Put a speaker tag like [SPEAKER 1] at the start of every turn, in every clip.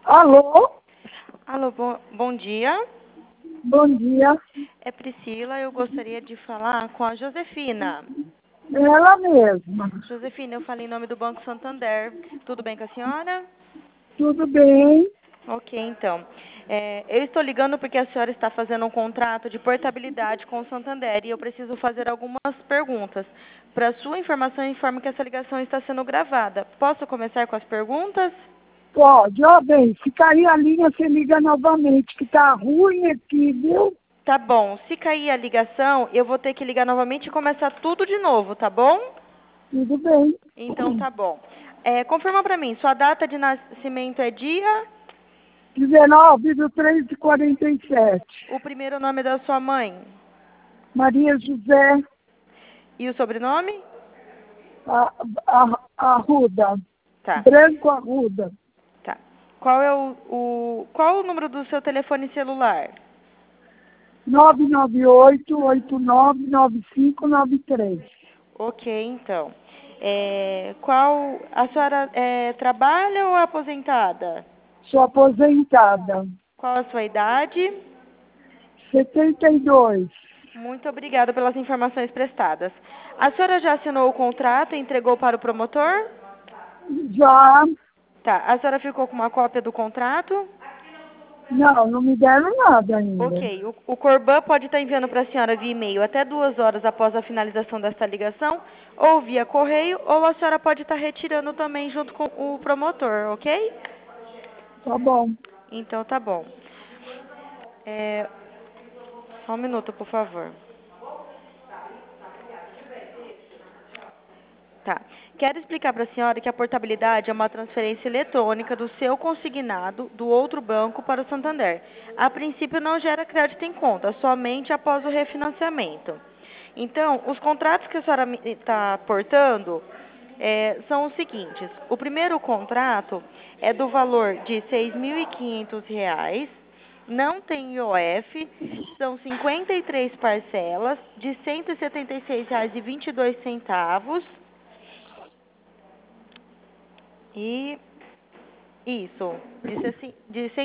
[SPEAKER 1] Alô?
[SPEAKER 2] Alô, bom dia.
[SPEAKER 1] Bom dia.
[SPEAKER 2] É Priscila, eu gostaria de falar com a Josefina.
[SPEAKER 1] Ela mesma.
[SPEAKER 2] Josefina, eu falei em nome do Banco Santander. Tudo bem com a senhora?
[SPEAKER 1] Tudo bem?
[SPEAKER 2] Ok, então. Eu estou ligando porque a senhora está fazendo um contrato de portabilidade com o Santander e eu preciso fazer algumas perguntas. Para sua informação, informe que essa ligação está sendo gravada. Posso começar com as perguntas?
[SPEAKER 1] Pode. Ó, bem, se cair a linha, você liga novamente, que tá ruim aqui, viu?
[SPEAKER 2] Tá bom. Se cair a ligação, eu vou ter que ligar novamente e começar tudo de novo, tá bom?
[SPEAKER 1] Tudo bem.
[SPEAKER 2] Então tá bom. Confirma pra mim, sua data de nascimento é dia,
[SPEAKER 1] 19 do 3 de 47.
[SPEAKER 2] o primeiro nome da sua mãe
[SPEAKER 1] Maria José
[SPEAKER 2] e o sobrenome?
[SPEAKER 1] Arruda.
[SPEAKER 2] Tá,
[SPEAKER 1] Branco Arruda.
[SPEAKER 2] tá. Qual o número do seu telefone celular?
[SPEAKER 1] 998-899593.
[SPEAKER 2] Ok, então. A senhora trabalha ou é aposentada?
[SPEAKER 1] Sou aposentada.
[SPEAKER 2] Qual a sua idade?
[SPEAKER 1] 72.
[SPEAKER 2] Muito obrigada pelas informações prestadas. A senhora já assinou o contrato e entregou para o promotor?
[SPEAKER 1] Já.
[SPEAKER 2] Tá. A senhora ficou com uma cópia do contrato?
[SPEAKER 1] Não me deram nada ainda.
[SPEAKER 2] Ok. O Corban pode estar enviando para a senhora via e-mail até 2 horas após a finalização desta ligação, ou via correio, ou a senhora pode estar retirando também junto com o promotor, ok?
[SPEAKER 1] Tá bom.
[SPEAKER 2] Então tá bom. É, Só um minuto, por favor. Tá. Quero explicar para a senhora que a portabilidade é uma transferência eletrônica do seu consignado do outro banco para o Santander. A princípio não gera crédito em conta, somente após o refinanciamento. Então, os contratos que a senhora está portando são os seguintes. O primeiro contrato é do valor de R$ 6.500, não tem IOF, são 53 parcelas de R$ 176,22. E isso, de R$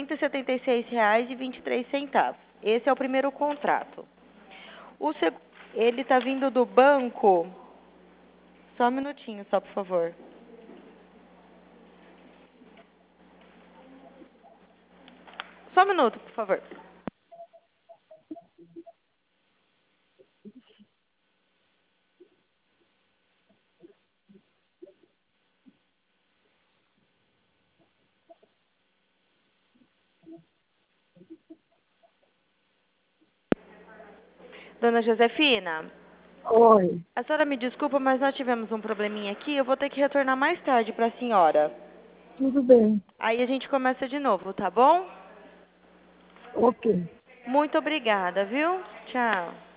[SPEAKER 2] 176,23. Esse é o primeiro contrato. O seg... Ele está vindo do banco. Só um minutinho, só por favor. Só um minuto, por favor. Dona Josefina,
[SPEAKER 1] Oi.
[SPEAKER 2] a senhora me desculpa, mas nós tivemos um probleminha aqui. Eu vou ter que retornar mais tarde para a senhora.
[SPEAKER 1] Tudo bem.
[SPEAKER 2] Aí a gente começa de novo, tá bom?
[SPEAKER 1] Ok.
[SPEAKER 2] Muito obrigada, viu? Tchau.